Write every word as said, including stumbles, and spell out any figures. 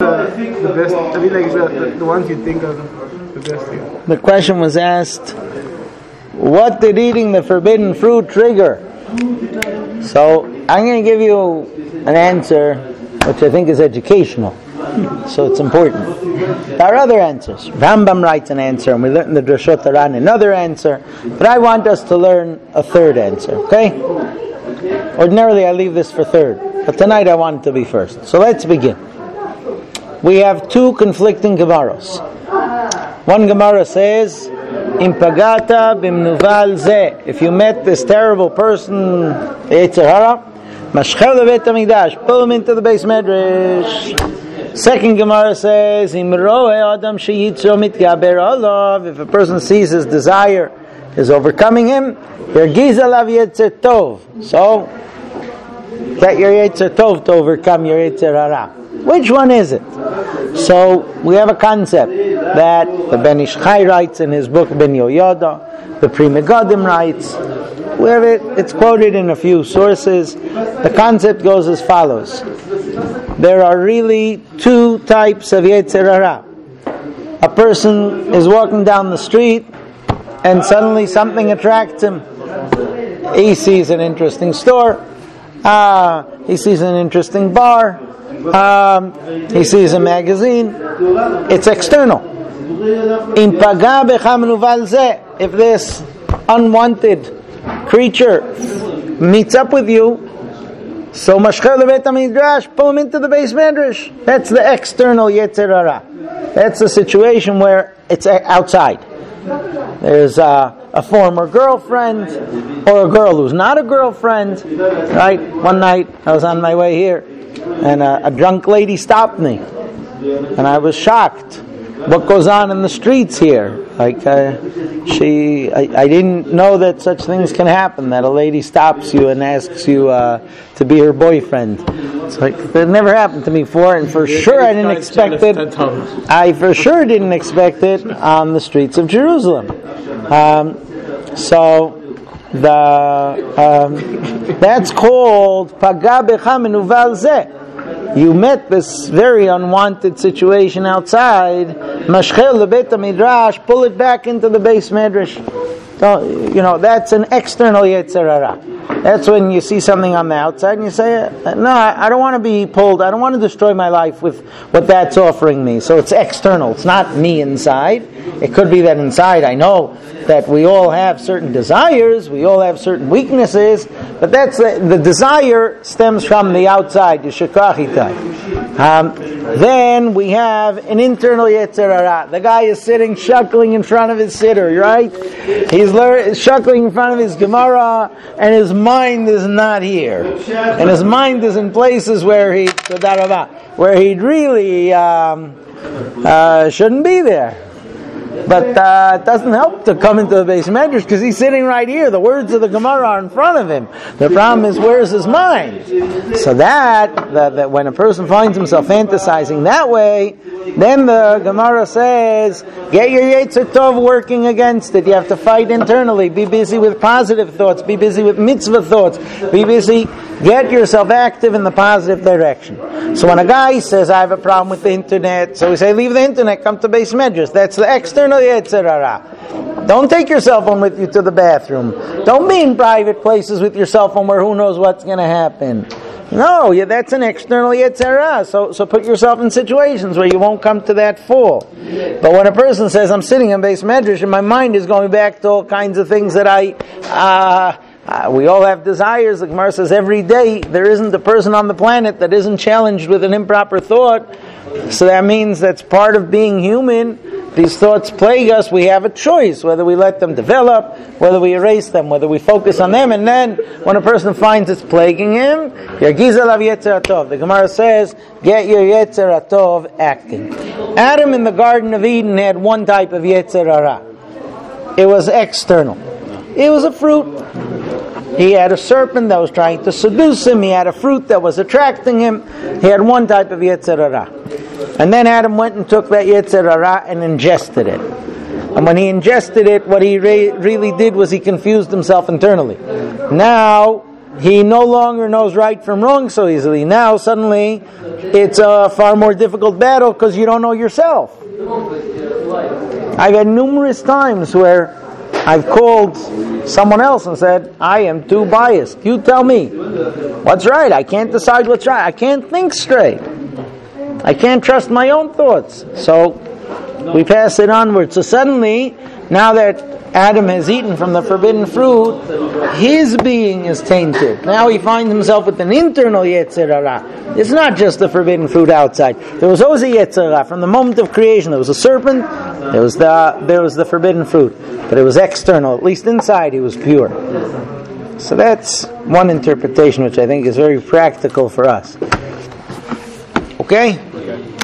the, the best? I mean, like the, the, the ones you think of the best thing. The question was asked, what did eating the forbidden fruit trigger? So I'm going to give you an answer which I think is educational. So it's important. There are other answers. Rambam writes an answer, and we learn in the Drashot Aran another answer. But I want us to learn a third answer. Okay? Ordinarily, I leave this for third, but tonight I want it to be first. So let's begin. We have two conflicting Gemaros. One Gemara says, "Im pagata bimnuval ze." If you met this terrible person, Yetzer Hara, mashchel levet hamikdash, pull him into the base medrash. Second Gemara says, "Im roe adam sheyitzro mitgaber alav." If a person sees his desire is overcoming him, yergiz alav yetzer tov. So, get your yetzer tov to overcome your Yetzer Hara. Which one is it? So, we have a concept that the Ben Ish Chai writes in his book Ben Yoyada, the Pri Megadim writes. We have it, it's quoted in a few sources. The concept goes as follows. There are really two types of Yetzer Hara. A person is walking down the street and suddenly something attracts him. He sees an interesting store. Uh, he sees an interesting bar. Um, he sees a magazine. It's external. If this unwanted creature meets up with you, so mashchel levet hamidrash, pull him into the base medrash. That's the external Yetzer Hara. That's the situation where it's outside. There's a, a former girlfriend or a girl who's not a girlfriend. Right? One night I was on my way here, and a, a drunk lady stopped me, and I was shocked. What goes on in the streets here? Like uh, she, I, I didn't know that such things can happen. That a lady stops you and asks you uh, to be her boyfriend. It's like that never happened to me before, and for sure I didn't expect it. I for sure didn't expect it on the streets of Jerusalem. Um, so the um, that's called Paga becha menuval zeh. You met this very unwanted situation outside. Mashchel lebet midrash, pull it back into the base medrash. Don't, you know, that's an external Yetzer Hara. That's when you see something on the outside and you say, no, I don't want to be pulled. I don't want to destroy my life with what that's offering me. So it's external. It's not me inside. It could be that inside I know that we all have certain desires, we all have certain weaknesses, but that's the, the desire stems from the outside, the shekachitai. Um, then we have an internal Yetzer Hara. The guy is sitting, shuckling in front of his sitter, right? He's lear- shuckling in front of his Gemara, and his mind is not here. And his mind is in places where he, where he really um, uh, shouldn't be there. But uh, it doesn't help to come into the base medrash because he's sitting right here. The words of the Gemara are in front of him. The problem is, where's his mind? So that, that, that when a person finds himself fantasizing that way, then the Gemara says, get your Yetzer Tov working against it. You have to fight internally. Be busy with positive thoughts. Be busy with mitzvah thoughts. Be busy. Get yourself active in the positive direction. So when a guy says, I have a problem with the internet, so we say, leave the internet, come to base medrash. That's the external Yetzer Hara. Don't take your cell phone with you to the bathroom. Don't be in private places with your cell phone where who knows what's going to happen. No, yeah, that's an external Yetzer Hara. So, so put yourself in situations where you won't come to that fall. But when a person says, I'm sitting in base medrash and my mind is going back to all kinds of things that I... Uh, Uh, we all have desires. The Gemara says every day there isn't a person on the planet that isn't challenged with an improper thought. So that means that's part of being human. These thoughts plague us. We have a choice whether we let them develop, whether we erase them, whether we focus on them. And then when a person finds it's plaguing him, Yergiz alav Yetzer Tov. The Gemara says, get your Yetzer Tov acting. Adam in the Garden of Eden had one type of Yetzer Hara. It was external. It was a fruit. He had a serpent that was trying to seduce him. He had a fruit that was attracting him. He had one type of Yetzer Hara. And then Adam went and took that Yetzer Hara and ingested it. And when he ingested it, what he re- really did was he confused himself internally. Now, he no longer knows right from wrong so easily. Now, suddenly, it's a far more difficult battle because you don't know yourself. I've had numerous times where I've called someone else and said, I am too biased. You tell me what's right. I can't decide what's right. I can't think straight. I can't trust my own thoughts. So we pass it onward. So suddenly, now that Adam has eaten from the forbidden fruit, his being is tainted. Now he finds himself with an internal Yetzer Hara. It's not just the forbidden fruit outside. There was always a Yetzer Hara. From the moment of creation, there was a serpent, there was the there was the forbidden fruit. But it was external. At least inside, he was pure. So that's one interpretation which I think is very practical for us. Okay?